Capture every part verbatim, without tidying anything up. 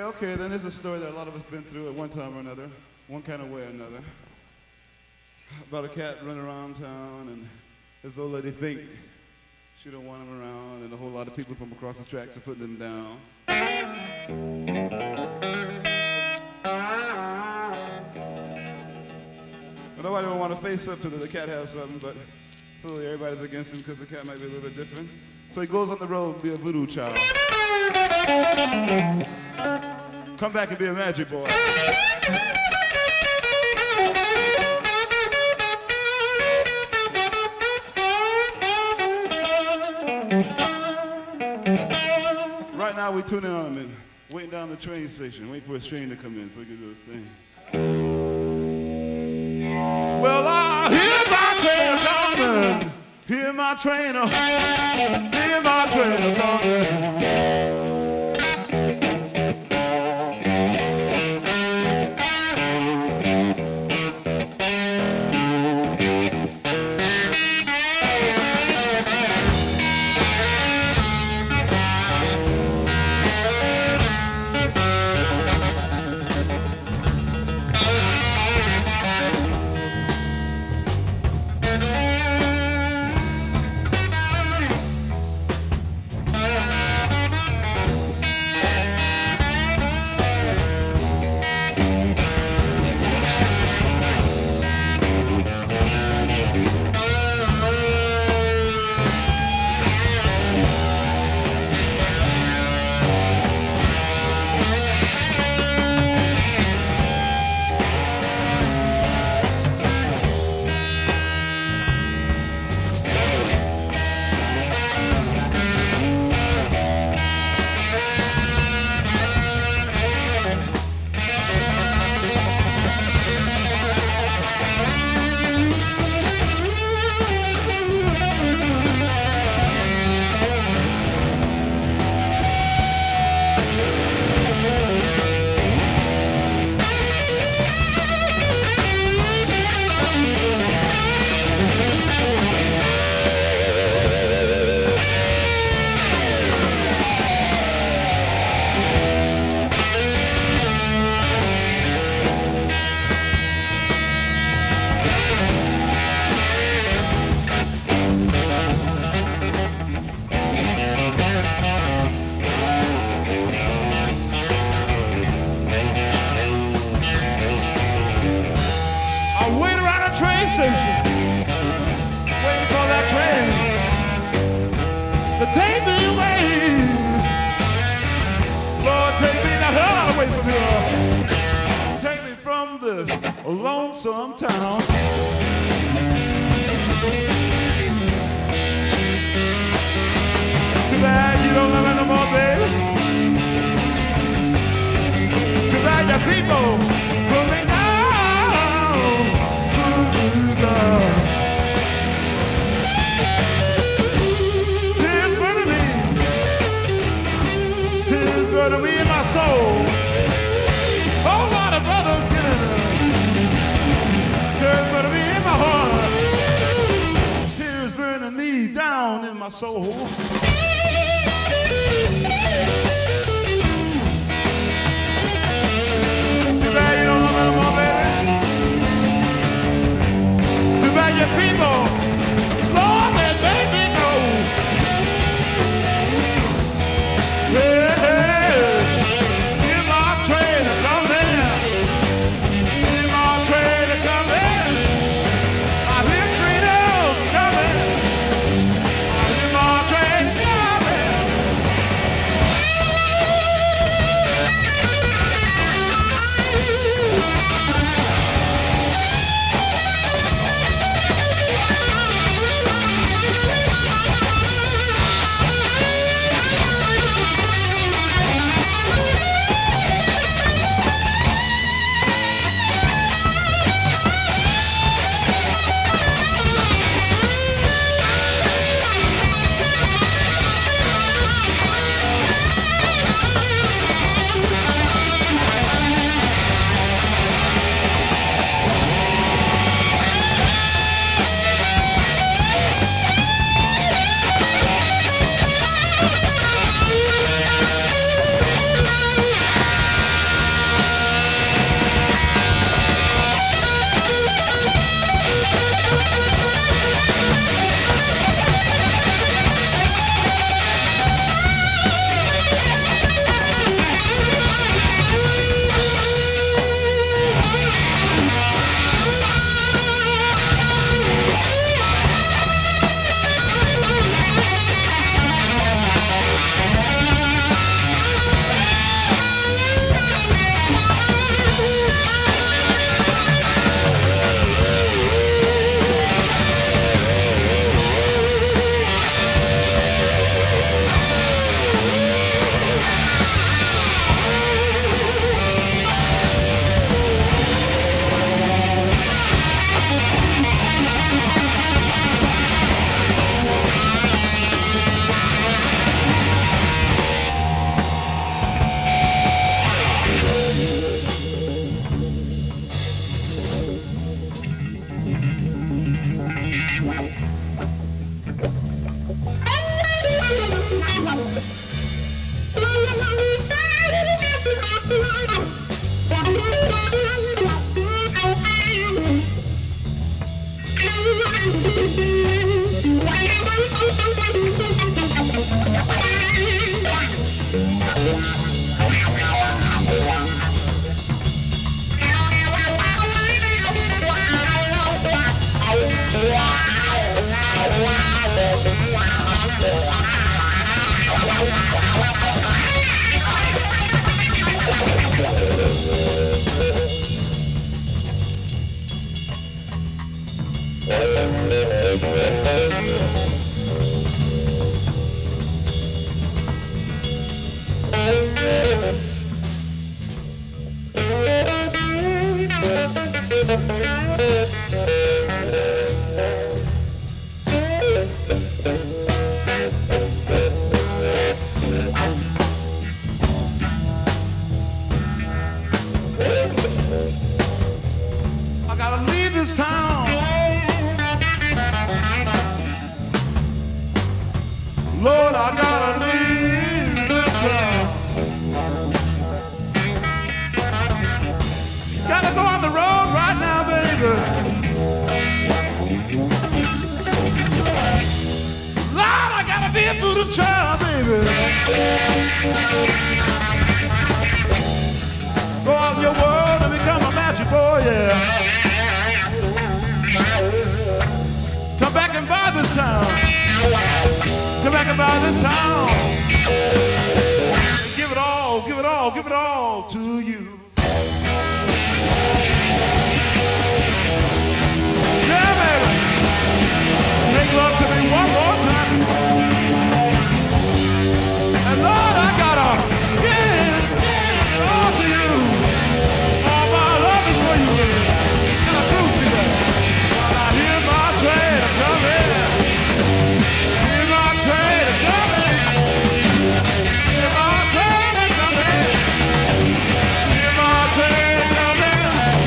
okay, then there's a story that a lot of us been through at one time or another, one kind of way or another. About a cat running around town, and this old lady think she don't want him around, and a whole lot of people from across the tracks are putting him down. But nobody will want to face up to that the cat has something, but clearly everybody's against him because the cat might be a little bit different. So he goes on the road and be a voodoo child. Come back and be a magic boy. Right now we tuning on him and waiting down the train station, waiting for his train to come in so he can do his thing. Well, I hear my train coming, hear my train, hear my train coming. Lonesome town. Too bad you don't love me no more, baby. Too bad your people put me down. Ooh, girl. Tears burning me, tears burning me in my soul. Oh, lot of brothers getting tears burning me in my heart, tears burning me down in my soul. Too bad you don't love me no more, baby. Too bad your people, Lord, they made me go. Hey, hey, hear my train coming, hear my train coming. I hear freedom coming. I hear my train the trial, baby. Go out in your world and become a magic boy, yeah. Come back and buy this town. Come back and buy this town. Give it all, give it all, give it all to you. Yeah, baby. Make love to me one more time. And Lord, I gotta give, give it all to you. All my love is for you. And I prove to you. I hear my train coming. Hear my train coming. Hear my train coming. Hear my train coming.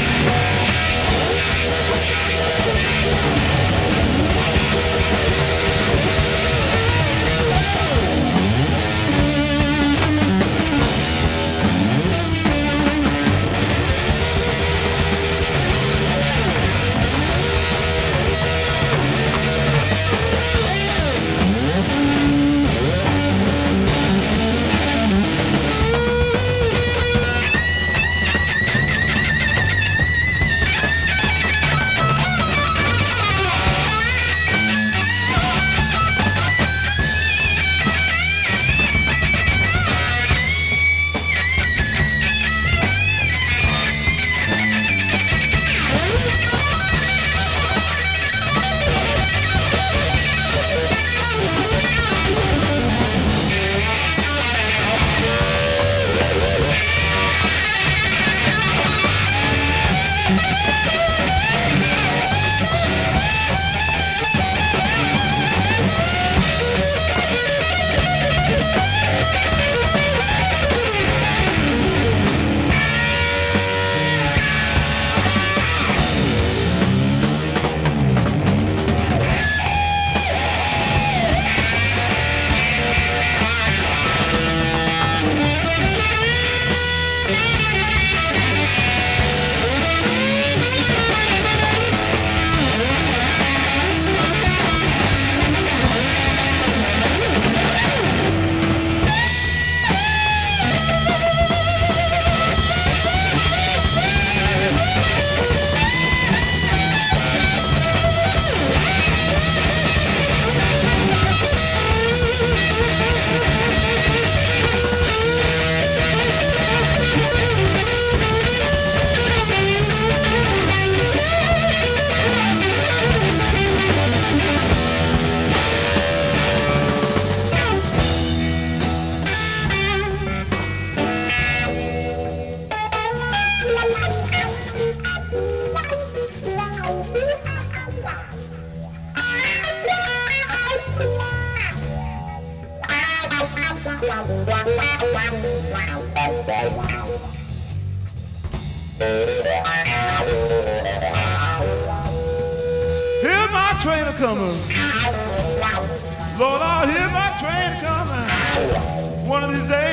Hear my train a coming. Lord, I'll hear my train coming. One of these days.